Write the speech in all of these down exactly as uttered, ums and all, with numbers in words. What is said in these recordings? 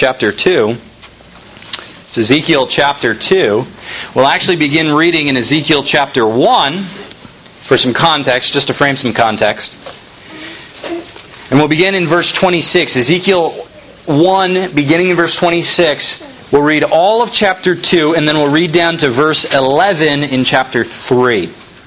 chapter two. It's Ezekiel chapter two. We'll actually begin reading in Ezekiel chapter one for some context, just to frame some context. And we'll begin in verse twenty-six. Ezekiel one, beginning in verse twenty-six. We'll read all of chapter two, and then we'll read down to verse eleven in chapter three.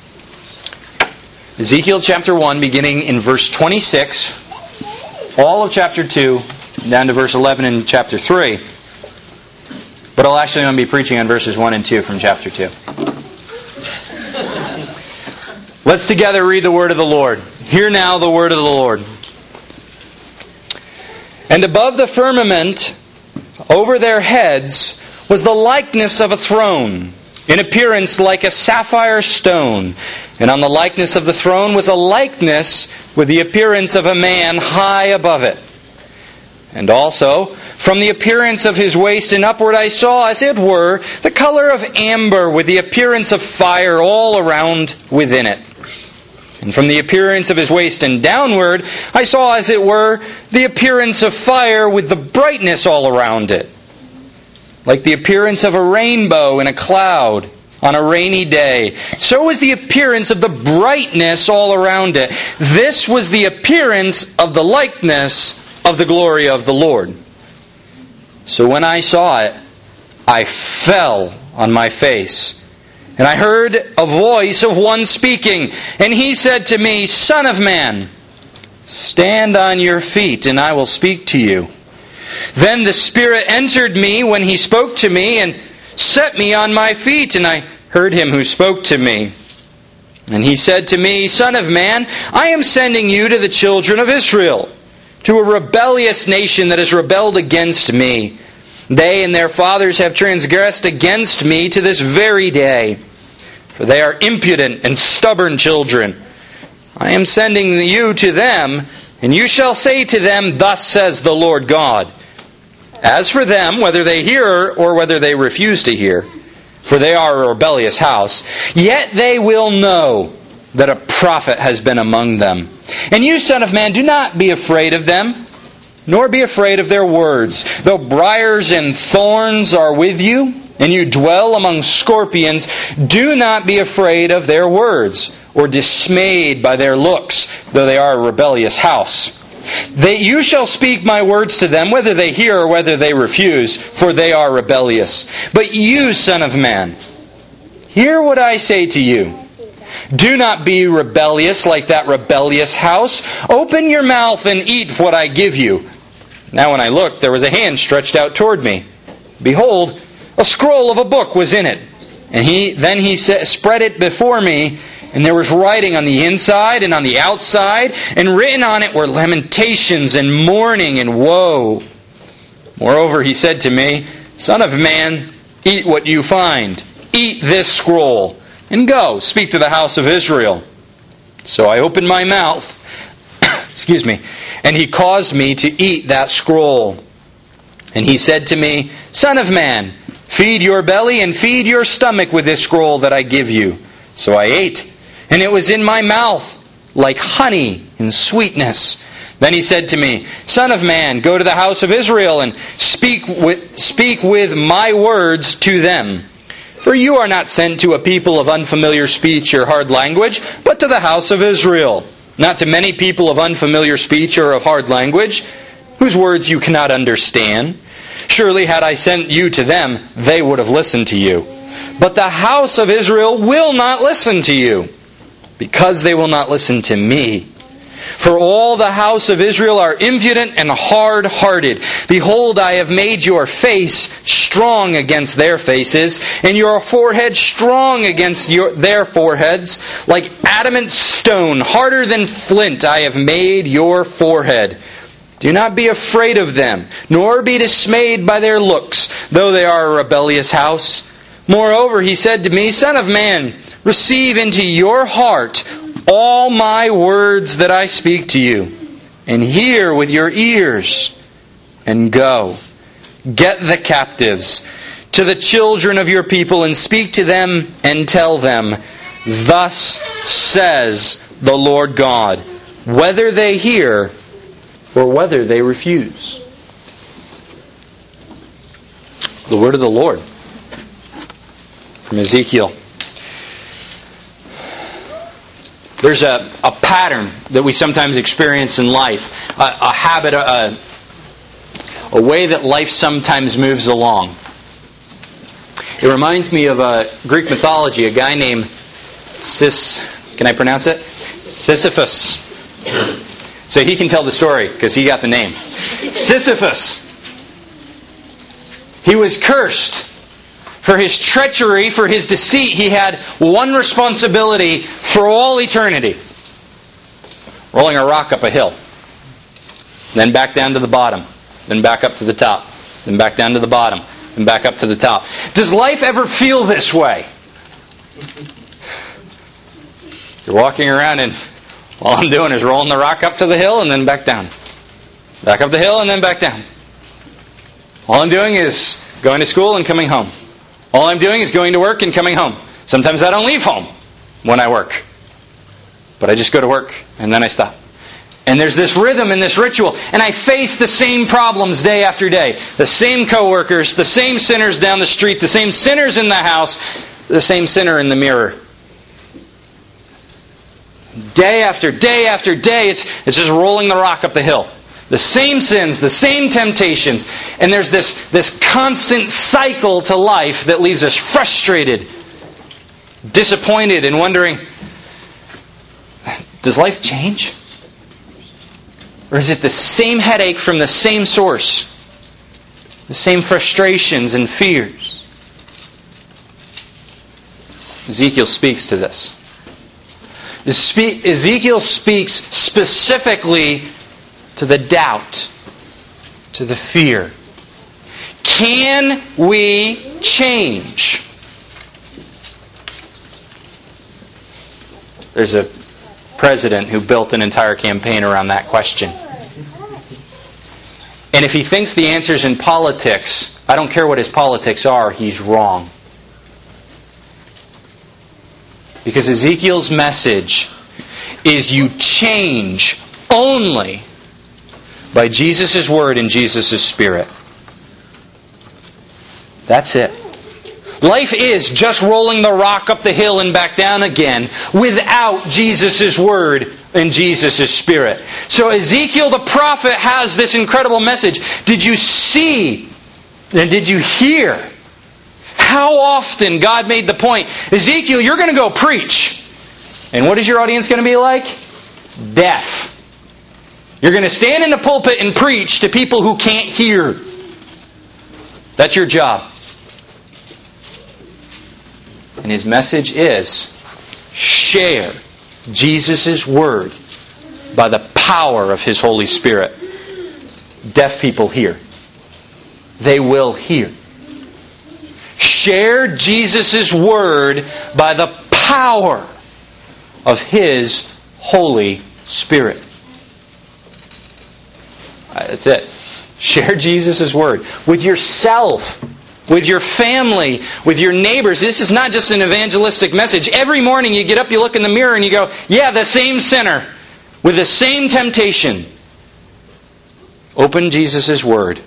Ezekiel chapter one, beginning in verse twenty-six. All of chapter two, down to verse eleven in chapter three. But I'll actually only be preaching on verses one and two from chapter two. Let's together read the word of the Lord. Hear now the word of the Lord. And above the firmament, over their heads, was the likeness of a throne, in appearance like a sapphire stone. And on the likeness of the throne was a likeness with the appearance of a man high above it. And also, from the appearance of his waist and upward I saw, as it were, the color of amber with the appearance of fire all around within it. And from the appearance of his waist and downward, I saw, as it were, the appearance of fire with the brightness all around it, like the appearance of a rainbow in a cloud on a rainy day. So was the appearance of the brightness all around it. This was the appearance of the likeness of the glory of the Lord. So when I saw it, I fell on my face. And I heard a voice of one speaking, and he said to me, Son of man, stand on your feet, and I will speak to you. Then the Spirit entered me when he spoke to me, and set me on my feet, and I heard him who spoke to me. And he said to me, Son of man, I am sending you to the children of Israel, to a rebellious nation that has rebelled against me. They and their fathers have transgressed against me to this very day, for they are impudent and stubborn children. I am sending you to them, and you shall say to them, Thus says the Lord God. As for them, whether they hear or whether they refuse to hear, for they are a rebellious house, yet they will know that a prophet has been among them. And you, son of man, do not be afraid of them, nor be afraid of their words. Though briars and thorns are with you, and you dwell among scorpions, do not be afraid of their words, or dismayed by their looks, though they are a rebellious house. They, you shall speak my words to them, whether they hear or whether they refuse, for they are rebellious. But you, son of man, hear what I say to you. Do not be rebellious like that rebellious house. Open your mouth and eat what I give you. Now when I looked, there was a hand stretched out toward me. Behold, a scroll of a book was in it. And he then he spread it before me, and there was writing on the inside and on the outside, and written on it were lamentations and mourning and woe. Moreover, he said to me, Son of man, eat what you find. Eat this scroll, and go, speak to the house of Israel. So I opened my mouth, excuse me, and he caused me to eat that scroll. And he said to me, Son of man, feed your belly and feed your stomach with this scroll that I give you. So I ate, and it was in my mouth like honey and sweetness. Then he said to me, Son of man, go to the house of Israel and speak with, speak with my words to them. For you are not sent to a people of unfamiliar speech or hard language, but to the house of Israel. Not to many people of unfamiliar speech or of hard language, whose words you cannot understand. Surely had I sent you to them, they would have listened to you. But the house of Israel will not listen to you, because they will not listen to me. For all the house of Israel are impudent and hard-hearted. Behold, I have made your face strong against their faces, and your forehead strong against your, their foreheads. Like adamant stone, harder than flint, I have made your forehead. Do not be afraid of them, nor be dismayed by their looks, though they are a rebellious house. Moreover, he said to me, Son of man, receive into your heart all my words that I speak to you, and hear with your ears, and go. Get the captives to the children of your people, and speak to them, and tell them, Thus says the Lord God, whether they hear or whether they refuse. The word of the Lord from Ezekiel. There's a, a pattern that we sometimes experience in life, a, a habit, a, a way that life sometimes moves along. It reminds me of a Greek mythology, a guy named Sis, can I pronounce it? Sisyphus. So he can tell the story because he got the name. Sisyphus. He was cursed for his treachery, for his deceit. He had one responsibility for all eternity. Rolling a rock up a hill. Then back down to the bottom. Then back up to the top. Then back down to the bottom. Then back up to the top. Does life ever feel this way? You're walking around and all I'm doing is rolling the rock up to the hill and then back down. Back up the hill and then back down. All I'm doing is going to school and coming home. All I'm doing is going to work and coming home. Sometimes I don't leave home when I work. But I just go to work and then I stop. And there's this rhythm and this ritual. And I face the same problems day after day. The same coworkers, the same sinners down the street, the same sinners in the house, the same sinner in the mirror. Day after day after day, it's, it's just rolling the rock up the hill. The same sins, the same temptations. And there's this, this constant cycle to life that leaves us frustrated, disappointed, and wondering, does life change? Or is it the same headache from the same source? The same frustrations and fears? Ezekiel speaks to this. Ezekiel speaks specifically to the doubt, to the fear. Can we change? There's a president who built an entire campaign around that question. And if he thinks the answer's in politics, I don't care what his politics are, he's wrong. Because Ezekiel's message is you change only by Jesus' Word and Jesus' Spirit. That's it. Life is just rolling the rock up the hill and back down again without Jesus' Word and Jesus' Spirit. So Ezekiel the prophet has this incredible message. Did you see and did you hear how often God made the point, Ezekiel, you're going to go preach. And what is your audience going to be like? Deaf. You're going to stand in the pulpit and preach to people who can't hear. That's your job. And his message is, share Jesus' Word by the power of His Holy Spirit. Deaf people hear. They will hear. Share Jesus' Word by the power of His Holy Spirit. That's it. Share Jesus' Word with yourself, with your family, with your neighbors. This is not just an evangelistic message. Every morning you get up, you look in the mirror and you go, yeah, the same sinner with the same temptation. Open Jesus' Word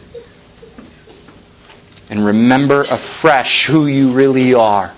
and remember afresh who you really are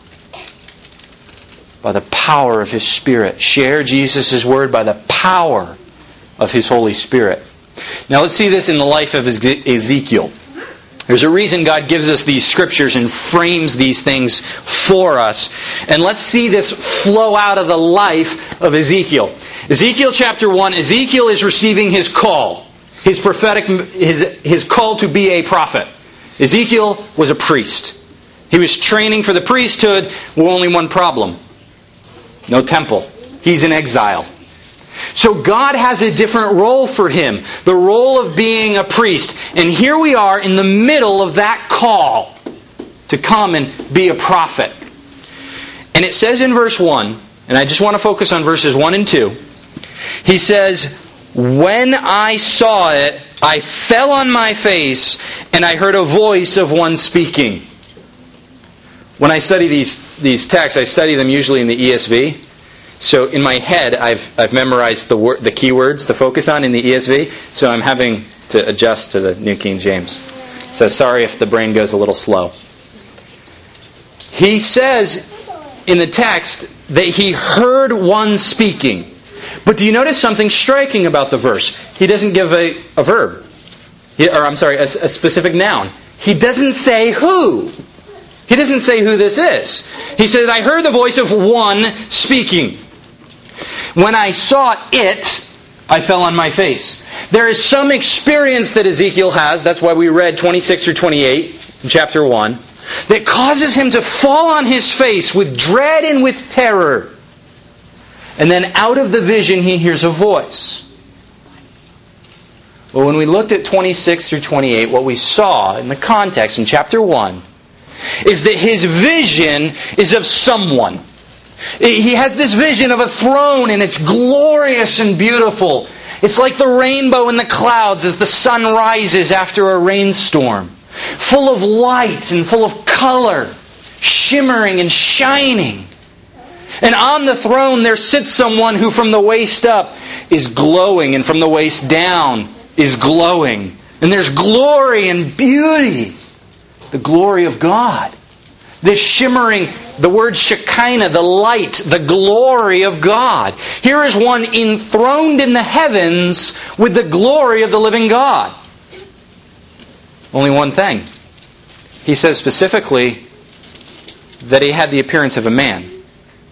by the power of His Spirit. Share Jesus' Word by the power of His Holy Spirit. Now let's see this in the life of Ezekiel. There's a reason God gives us these scriptures and frames these things for us. And let's see this flow out of the life of Ezekiel. Ezekiel chapter one, Ezekiel is receiving his call. His prophetic, his, his call to be a prophet. Ezekiel was a priest. He was training for the priesthood with only one problem. No temple. He's in exile. So God has a different role for him. The role of being a priest. And here we are in the middle of that call to come and be a prophet. And it says in verse one, and I just want to focus on verses one and two. He says, when I saw it, I fell on my face and I heard a voice of one speaking. When I study these, these texts, I study them usually in the E S V. So in my head, I've I've memorized the word, the keywords to focus on in the E S V. So I'm having to adjust to the New King James. So sorry if the brain goes a little slow. He says in the text that he heard one speaking. But do you notice something striking about the verse? He doesn't give a, a verb. He, or I'm sorry, a, a specific noun. He doesn't say who. He doesn't say who this is. He says, I heard the voice of one speaking. When I saw it, I fell on my face. There is some experience that Ezekiel has, that's why we read twenty-six through twenty-eight in chapter one, that causes him to fall on his face with dread and with terror. And then out of the vision he hears a voice. Well, when we looked at twenty-six through twenty-eight, what we saw in the context in chapter one is that his vision is of someone. He has this vision of a throne, and it's glorious and beautiful. It's like the rainbow in the clouds as the sun rises after a rainstorm. Full of light and full of color, shimmering and shining. And on the throne there sits someone who from the waist up is glowing, and from the waist down is glowing. And there's glory and beauty. The glory of God. This shimmering, the word Shekinah, the light, the glory of God. Here is one enthroned in the heavens with the glory of the living God. Only one thing. He says specifically that he had the appearance of a man.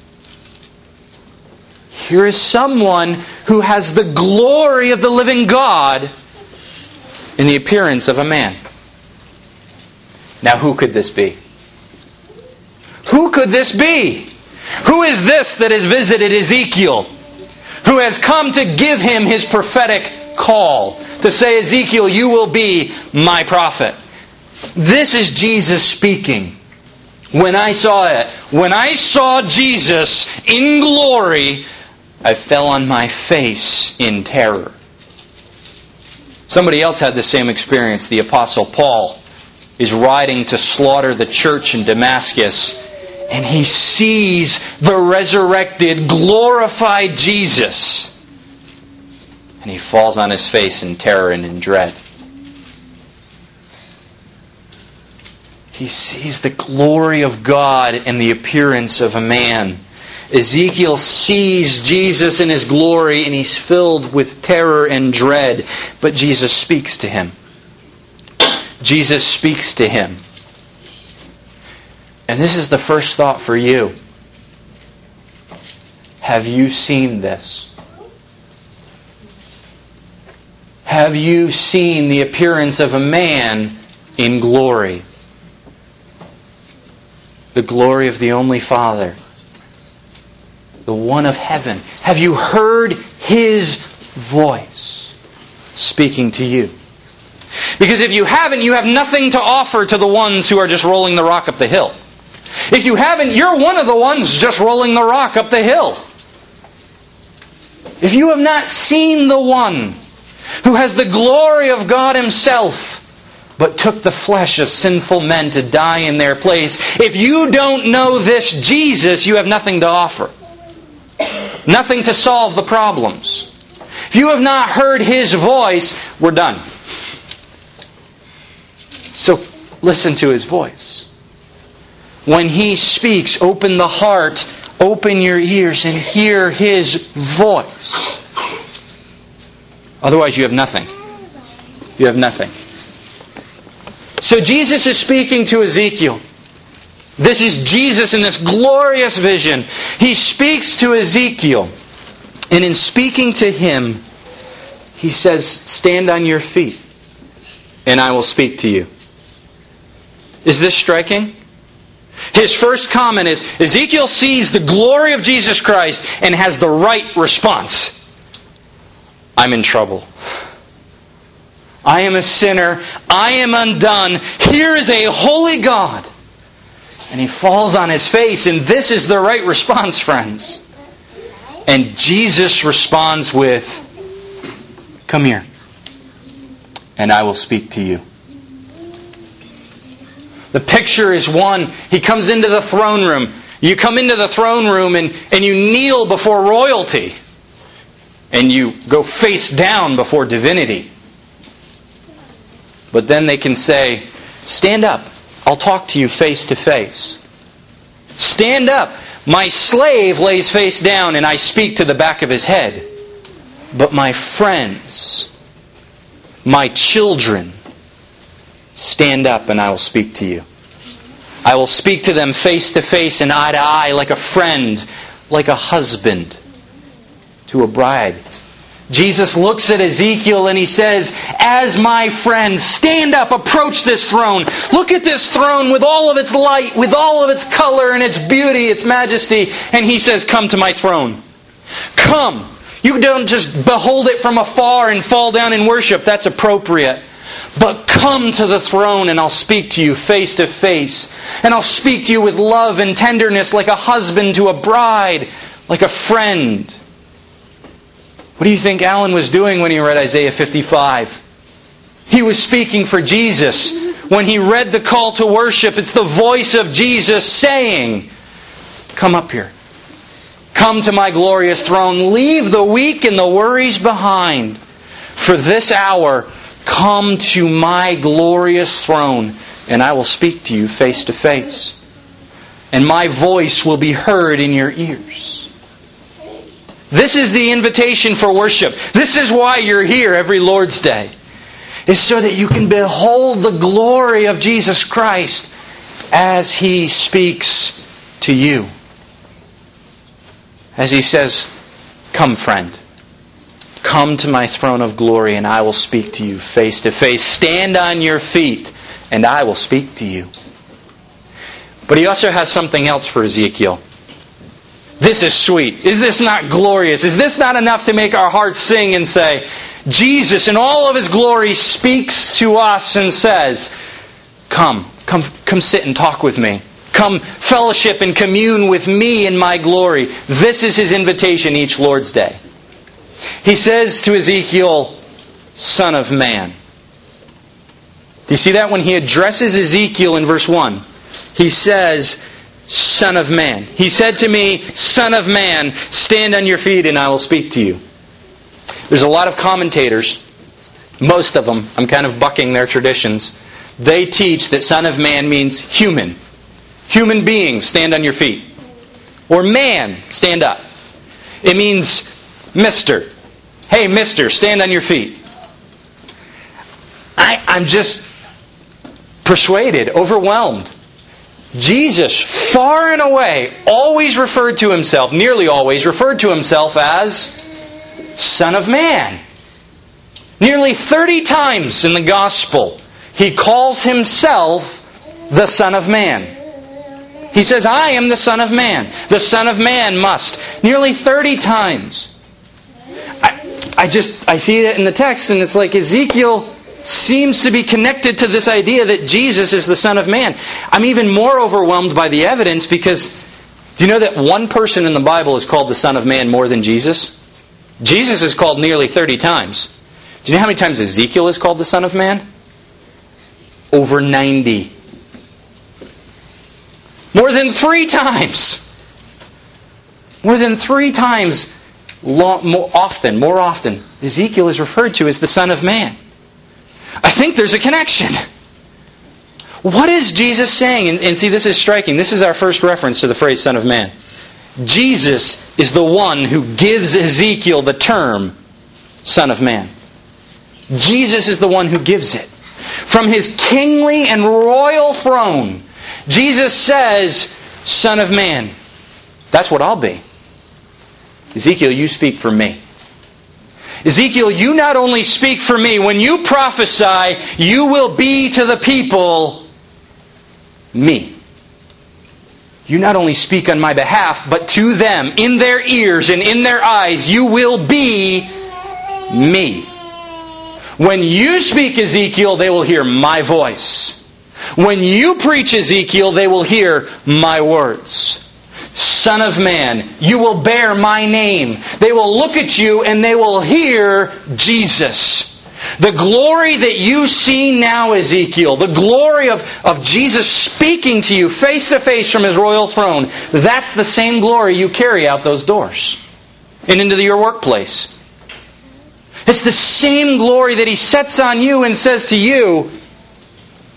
Here is someone who has the glory of the living God in the appearance of a man. Now, who could this be? Who could this be? Who is this that has visited Ezekiel? Who has come to give him his prophetic call? To say, Ezekiel, you will be my prophet. This is Jesus speaking. When I saw it, when I saw Jesus in glory, I fell on my face in terror. Somebody else had the same experience. The Apostle Paul is riding to slaughter the church in Damascus, and he sees the resurrected, glorified Jesus. And he falls on his face in terror and in dread. He sees the glory of God in the appearance of a man. Ezekiel sees Jesus in His glory, and he's filled with terror and dread. But Jesus speaks to him. Jesus speaks to him. And this is the first thought for you. Have you seen this? Have you seen the appearance of a man in glory? The glory of the only Father. The one of heaven. Have you heard His voice speaking to you? Because if you haven't, you have nothing to offer to the ones who are just rolling the rock up the hill. If you haven't, you're one of the ones just rolling the rock up the hill. If you have not seen the one who has the glory of God Himself, but took the flesh of sinful men to die in their place, if you don't know this Jesus, you have nothing to offer. Nothing to solve the problems. If you have not heard His voice, we're done. So listen to His voice. When He speaks, open the heart, open your ears, and hear His voice. Otherwise you have nothing. You have nothing. So Jesus is speaking to Ezekiel. This is Jesus in this glorious vision. He speaks to Ezekiel. And in speaking to him, He says, stand on your feet, and I will speak to you. Is this striking? His first comment is, Ezekiel sees the glory of Jesus Christ and has the right response. I'm in trouble. I am a sinner. I am undone. Here is a holy God. And he falls on his face, and this is the right response, friends. And Jesus responds with, come here, and I will speak to you. The picture is one, he comes into the throne room. You come into the throne room and, and you kneel before royalty. And you go face down before divinity. But then they can say, Stand up. I'll talk to you face to face. Stand up. My slave lays face down and I speak to the back of his head. But my friends, my children, stand up and I will speak to you. I will speak to them face to face and eye to eye, like a friend, like a husband to a bride. Jesus looks at Ezekiel and he says, as my friend, stand up, approach this throne. Look at this throne with all of its light, with all of its color and its beauty, its majesty. And he says, come to my throne. Come. You don't just behold it from afar and fall down in worship. That's appropriate. But come to the throne and I'll speak to you face to face. And I'll speak to you with love and tenderness like a husband to a bride, like a friend. What do you think Alan was doing when he read Isaiah fifty-five? He was speaking for Jesus. When he read the call to worship, it's the voice of Jesus saying, come up here. Come to my glorious throne. Leave the weak and the worries behind. For this hour, come to my glorious throne, and I will speak to you face to face. And my voice will be heard in your ears. This is the invitation for worship. This is why you're here every Lord's Day. It's so that you can behold the glory of Jesus Christ as He speaks to you. As He says, come friend. Come to my throne of glory and I will speak to you face to face. Stand on your feet and I will speak to you. But He also has something else for Ezekiel. This is sweet. Is this not glorious? Is this not enough to make our hearts sing and say, Jesus in all of His glory speaks to us and says, come, come, come sit and talk with me. Come fellowship and commune with me in my glory. This is His invitation each Lord's Day. He says to Ezekiel, Son of man. Do you see that? When He addresses Ezekiel in verse one, He says, Son of man. He said to me, Son of man, stand on your feet and I will speak to you. There's a lot of commentators, most of them, I'm kind of bucking their traditions, they teach that Son of man means human. Human beings, stand on your feet. Or man, stand up. It means Mister. Hey, Mister, stand on your feet. I, I'm just persuaded, overwhelmed. Jesus, far and away, always referred to Himself, nearly always referred to Himself as Son of Man. Nearly thirty times in the Gospel, He calls Himself the Son of Man. He says, I am the Son of Man. The Son of Man must. Nearly thirty times. I, I just, I see it in the text and it's like Ezekiel seems to be connected to this idea that Jesus is the Son of Man. I'm even more overwhelmed by the evidence because do you know that one person in the Bible is called the Son of Man more than Jesus? Jesus is called nearly thirty times. Do you know how many times Ezekiel is called the Son of Man? Over ninety. More than three times. More than three times long, more often, more often, Ezekiel is referred to as the Son of Man. I think there's a connection. What is Jesus saying? And, and see, this is striking. This is our first reference to the phrase Son of Man. Jesus is the one who gives Ezekiel the term Son of Man. Jesus is the one who gives it. From His kingly and royal throne, Jesus says, Son of Man. That's what I'll be. Ezekiel, you speak for me. Ezekiel, you not only speak for me, when you prophesy, you will be to the people me. You not only speak on my behalf, but to them, in their ears and in their eyes, you will be me. When you speak, Ezekiel, they will hear my voice. When you preach, Ezekiel, they will hear my words. Son of man, you will bear my name. They will look at you and they will hear Jesus. The glory that you see now, Ezekiel, the glory of, of Jesus speaking to you face to face from His royal throne, that's the same glory you carry out those doors and into your workplace. It's the same glory that He sets on you and says to you,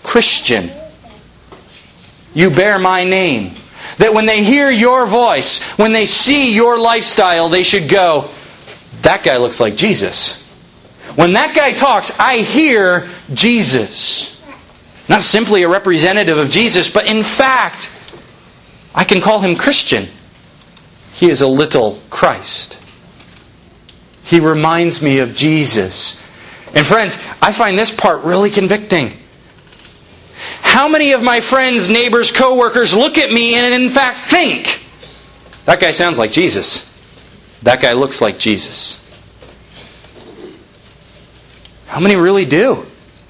Christian. You bear my name. That when they hear your voice, when they see your lifestyle, they should go, that guy looks like Jesus. When that guy talks, I hear Jesus. Not simply a representative of Jesus, but in fact, I can call him Christian. He is a little Christ. He reminds me of Jesus. And friends, I find this part really convicting. How many of my friends, neighbors, co-workers look at me and in fact think, that guy sounds like Jesus. That guy looks like Jesus. How many really do?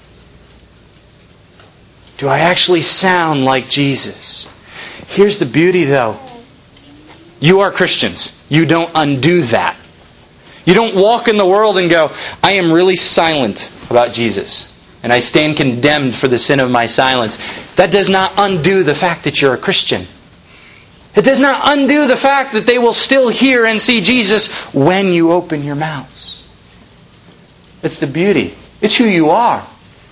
Do I actually sound like Jesus? Here's the beauty though. You are Christians. You don't undo that. You don't walk in the world and go, I am really silent about Jesus. And I stand condemned for the sin of my silence. That does not undo the fact that you're a Christian. It does not undo the fact that they will still hear and see Jesus when you open your mouths. It's the beauty. It's who you are.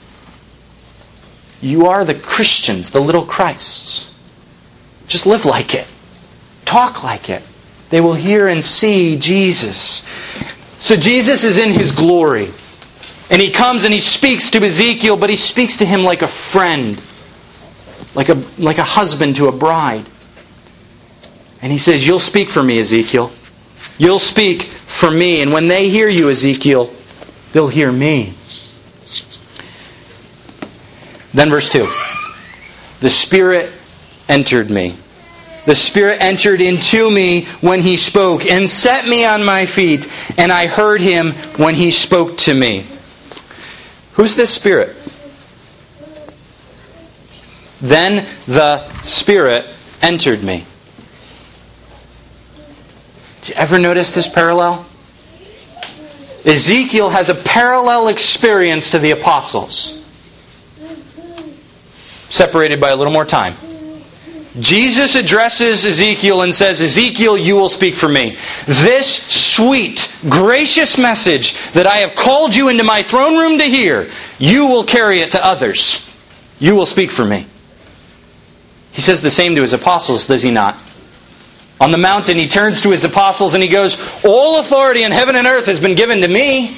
You are the Christians, the little Christs. Just live like it. Talk like it. They will hear and see Jesus. So Jesus is in His glory. And He comes and He speaks to Ezekiel, but He speaks to him like a friend. Like a, like a husband to a bride. And He says, you'll speak for me, Ezekiel. You'll speak for me. And when they hear you, Ezekiel, they'll hear me. Then verse two. The Spirit entered me. The Spirit entered into me when He spoke and set me on my feet. And I heard Him when He spoke to me. Who's this Spirit? Then the Spirit entered me. Did you ever notice this parallel? Ezekiel has a parallel experience to the apostles. Separated by a little more time. Jesus addresses Ezekiel and says, Ezekiel, you will speak for me. This sweet, gracious message that I have called you into my throne room to hear, you will carry it to others. You will speak for me. He says the same to His apostles, does He not? On the mountain, He turns to His apostles and He goes, all authority in heaven and earth has been given to me.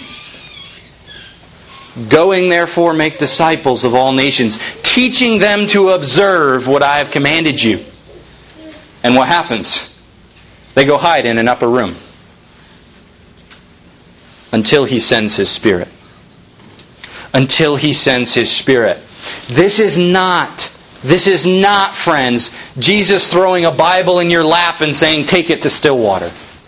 Going, therefore, make disciples of all nations, teaching them to observe what I have commanded you. And what happens? They go hide in an upper room until He sends His Spirit. Until He sends His Spirit. This is not, this is not, friends, Jesus throwing a Bible in your lap and saying, take it to Stillwater.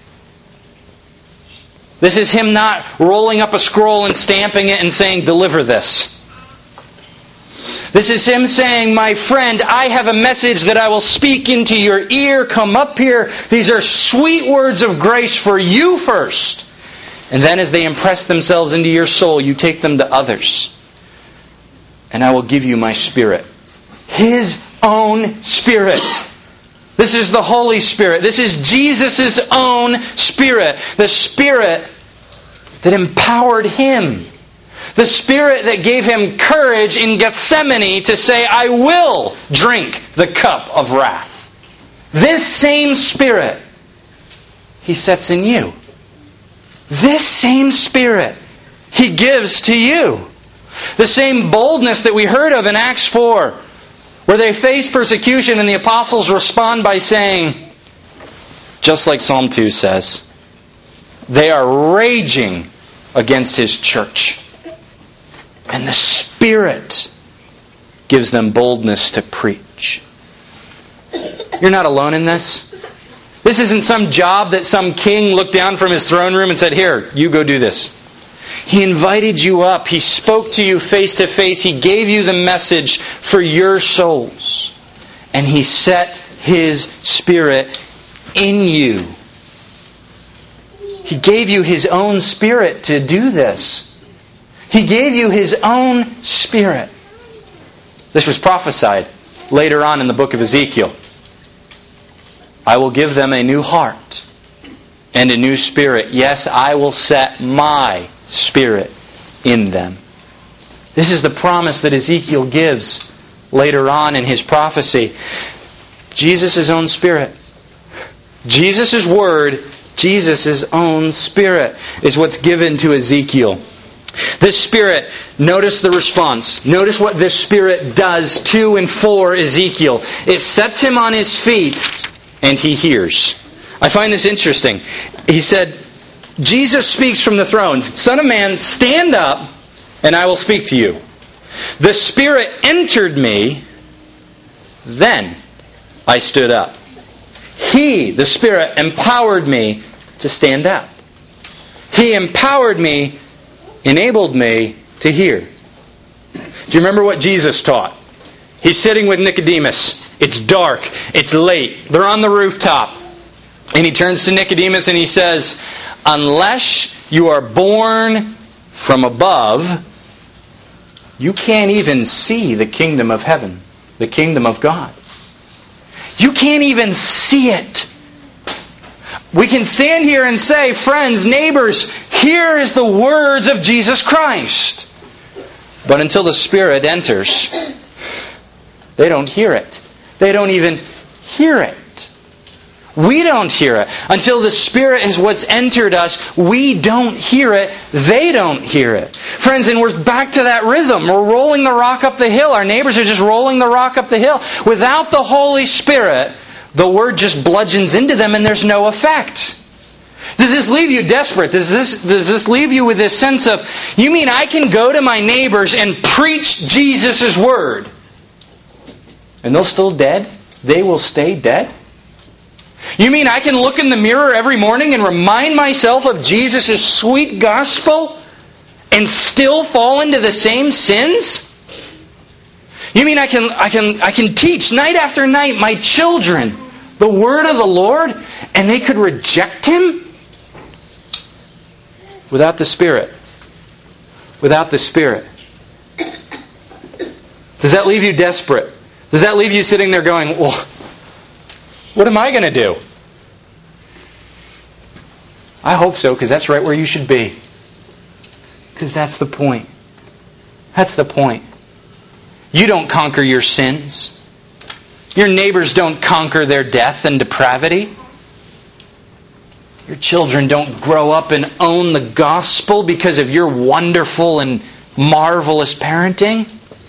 This is Him not rolling up a scroll and stamping it and saying, deliver this. This is Him saying, my friend, I have a message that I will speak into your ear. Come up here. These are sweet words of grace for you first. And then as they impress themselves into your soul, you take them to others. And I will give you my Spirit. His own Spirit. This is the Holy Spirit. This is Jesus' own Spirit. The Spirit that empowered Him. The Spirit that gave Him courage in Gethsemane to say, I will drink the cup of wrath. This same Spirit He sets in you. This same Spirit He gives to you. The same boldness that we heard of in Acts four, where they face persecution and the apostles respond by saying, just like Psalm two says, they are raging against His church. And the Spirit gives them boldness to preach. You're not alone in this. This isn't some job that some king looked down from his throne room and said, here, you go do this. He invited you up. He spoke to you face to face. He gave you the message for your souls. And He set His Spirit in you. He gave you His own Spirit to do this. He gave you His own Spirit. This was prophesied later on in the book of Ezekiel. I will give them a new heart and a new spirit. Yes, I will set my Spirit in them. This is the promise that Ezekiel gives later on in his prophecy. Jesus' own Spirit. Jesus' Word, Jesus' own Spirit is what's given to Ezekiel. This Spirit, notice the response. Notice what this Spirit does to and for Ezekiel. It sets him on his feet and he hears. I find this interesting. He said, Jesus speaks from the throne, Son of man, stand up and I will speak to you. The Spirit entered me, then I stood up. He, the Spirit, empowered me to stand up. He empowered me, enabled me to hear. Do you remember what Jesus taught? He's sitting with Nicodemus. It's dark. It's late. They're on the rooftop. And He turns to Nicodemus and He says, unless you are born from above, you can't even see the kingdom of heaven, the kingdom of God. You can't even see it. We can stand here and say, friends, neighbors, here is the words of Jesus Christ. But until the Spirit enters, they don't hear it. They don't even hear it. We don't hear it. Until the Spirit is what's entered us, we don't hear it. They don't hear it. Friends, and we're back to that rhythm. We're rolling the rock up the hill. Our neighbors are just rolling the rock up the hill. Without the Holy Spirit, the Word just bludgeons into them and there's no effect. Does this leave you desperate? Does this, does this leave you with this sense of, you mean I can go to my neighbors and preach Jesus' Word and they'll still dead? They will stay dead? You mean I can look in the mirror every morning and remind myself of Jesus' sweet gospel and still fall into the same sins? You mean I can I can I can teach night after night my children the word of the Lord and they could reject Him? Without the Spirit. Without the Spirit. Does that leave you desperate? Does that leave you sitting there going, well, what am I going to do? I hope so, because that's right where you should be. Because that's the point. That's the point. You don't conquer your sins. Your neighbors don't conquer their death and depravity. Your children don't grow up and own the gospel because of your wonderful and marvelous parenting.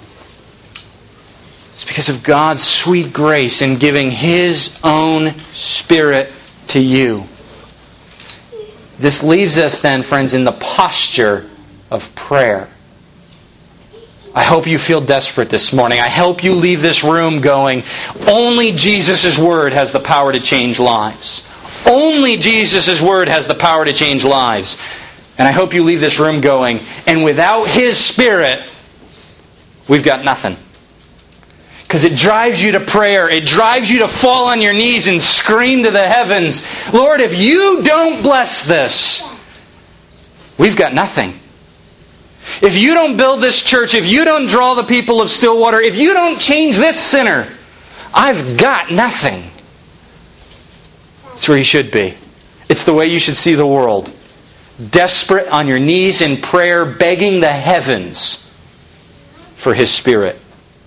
It's because of God's sweet grace in giving His own Spirit to you. This leaves us then, friends, in the posture of prayer. I hope you feel desperate this morning. I hope you leave this room going, only Jesus' Word has the power to change lives. Only Jesus' Word has the power to change lives. And I hope you leave this room going, and without His Spirit, we've got nothing. Because it drives you to prayer. It drives you to fall on your knees and scream to the heavens, Lord, if you don't bless this, we've got nothing. If you don't build this church, if you don't draw the people of Stillwater, if you don't change this sinner, I've got nothing. It's where you should be. It's the way you should see the world. Desperate on your knees in prayer, begging the heavens for His Spirit.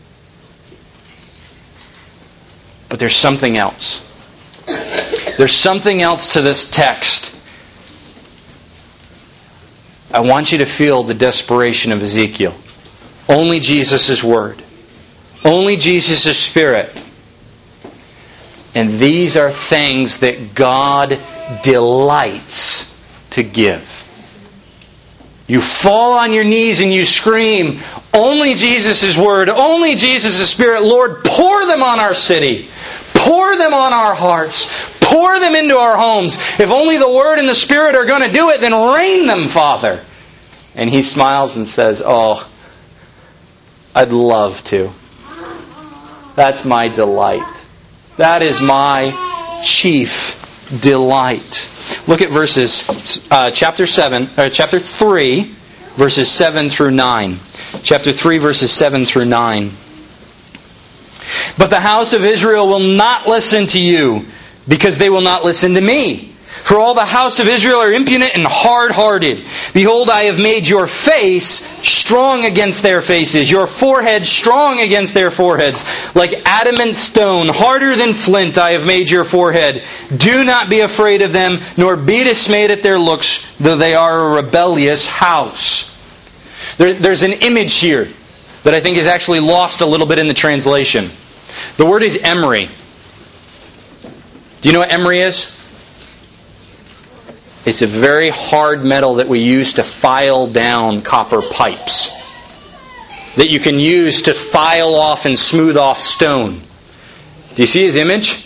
But there's something else. There's something else to this text. I want you to feel the desperation of Ezekiel. Only Jesus' Word. Only Jesus' Spirit. And these are things that God delights to give. You fall on your knees and you scream, only Jesus' Word, only Jesus' Spirit, Lord, pour them on our city. Pour them on our hearts. Pour them into our homes. If only the Word and the Spirit are going to do it, then rain them, Father. And He smiles and says, oh, I'd love to. That's my delight. That is my chief delight. Look at verses, uh, chapter seven, or chapter three, verses seven through nine. Chapter three, verses seven through nine. But the house of Israel will not listen to you, because they will not listen to me. For all the house of Israel are impudent and hard-hearted. Behold, I have made your face strong against their faces, your forehead strong against their foreheads. Like adamant stone, harder than flint, I have made your forehead. Do not be afraid of them, nor be dismayed at their looks, though they are a rebellious house. There, there's an image here that I think is actually lost a little bit in the translation. The word is emery. Do you know what emery is? It's a very hard metal that we use to file down copper pipes. That you can use to file off and smooth off stone. Do you see his image?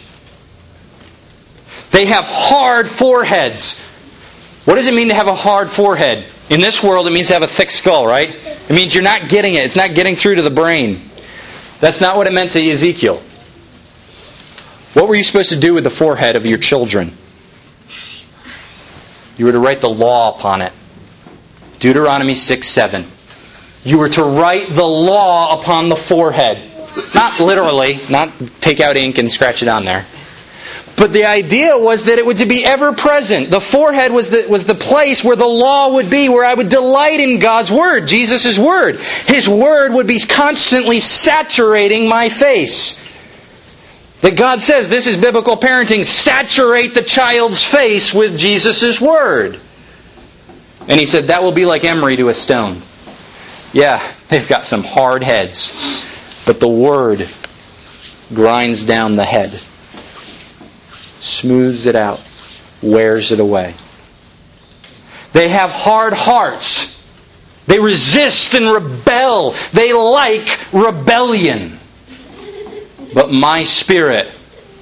They have hard foreheads. What does it mean to have a hard forehead? In this world, it means to have a thick skull, right? It means you're not getting it. It's not getting through to the brain. That's not what it meant to Ezekiel. What were you supposed to do with the forehead of your children? You were to write the law upon it. Deuteronomy six seven. You were to write the law upon the forehead. Not literally, not take out ink and scratch it on there. But the idea was that it would to be ever present. The forehead was the, was the place where the law would be, where I would delight in God's Word, Jesus' Word. His Word would be constantly saturating my face. That God says, this is biblical parenting, saturate the child's face with Jesus' Word. And He said, that will be like emery to a stone. Yeah, they've got some hard heads. But the Word grinds down the head. Smooths it out. Wears it away. They have hard hearts. They resist and rebel. They like rebellion. But my Spirit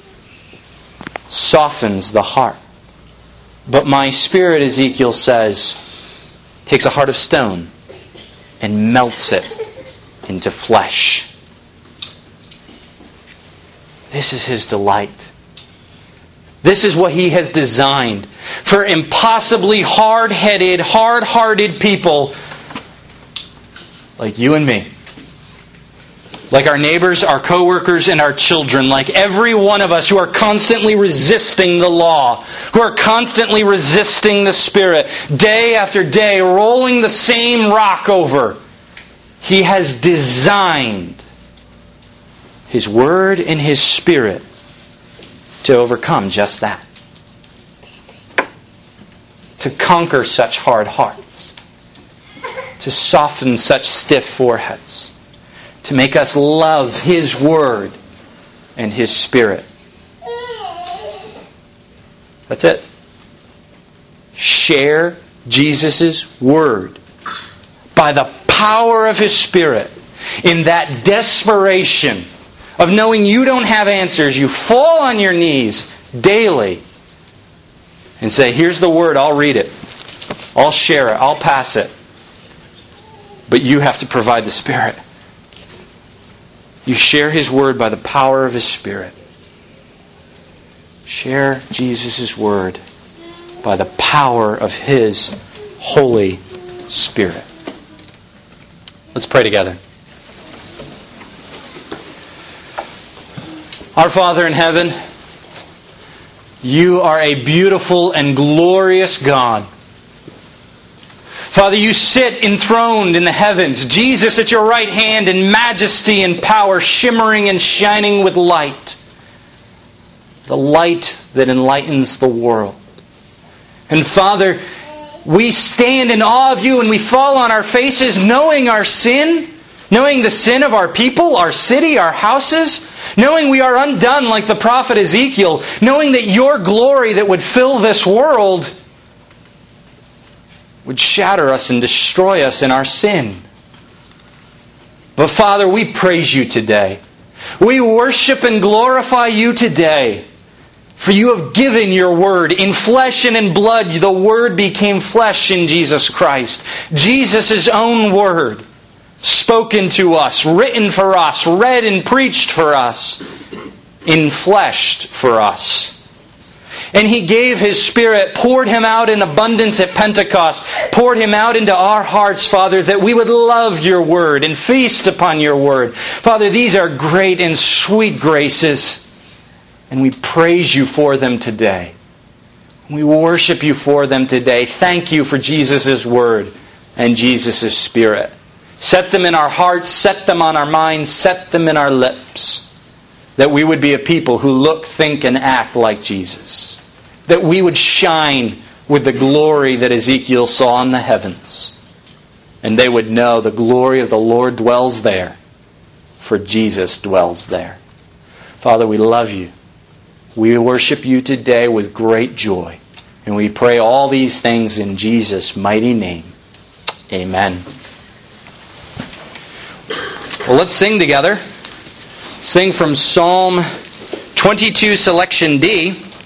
softens the heart. But my Spirit, Ezekiel says, takes a heart of stone and melts it into flesh. This is His delight. This is what He has designed for impossibly hard-headed, hard-hearted people like you and me. Like our neighbors, our co-workers, and our children. Like every one of us who are constantly resisting the law. Who are constantly resisting the Spirit. Day after day, rolling the same rock over. He has designed His Word and His Spirit to overcome just that. To conquer such hard hearts. To soften such stiff foreheads. To make us love His Word and His Spirit. That's it. Share Jesus' Word by the power of His Spirit. In that desperation of knowing you don't have answers, you fall on your knees daily and say, here's the Word, I'll read it. I'll share it, I'll pass it. But you have to provide the Spirit. You share His Word by the power of His Spirit. Share Jesus' Word by the power of His Holy Spirit. Let's pray together. Our Father in heaven, You are a beautiful and glorious God. Father, You sit enthroned in the heavens. Jesus at Your right hand in majesty and power, shimmering and shining with light. The light that enlightens the world. And Father, we stand in awe of You and we fall on our faces knowing our sin, knowing the sin of our people, our city, our houses, knowing we are undone like the prophet Ezekiel, knowing that Your glory that would fill this world would shatter us and destroy us in our sin. But Father, we praise You today. We worship and glorify You today. For You have given Your Word in flesh and in blood. The Word became flesh in Jesus Christ. Jesus' own Word, spoken to us, written for us, read and preached for us, enfleshed for us. And He gave His Spirit, poured Him out in abundance at Pentecost, poured Him out into our hearts, Father, that we would love Your Word and feast upon Your Word. Father, these are great and sweet graces, and we praise You for them today. We worship you for them today. Thank you for Jesus' Word and Jesus' Spirit. Set them in our hearts, set them on our minds, set them in our lips. That we would be a people who look, think, and act like Jesus. That we would shine with the glory that Ezekiel saw in the heavens. And they would know the glory of the Lord dwells there, for Jesus dwells there. Father, we love you. We worship you today with great joy. And we pray all these things in Jesus' mighty name. Amen. Well, let's sing together. Sing from Psalm twenty-two, selection D.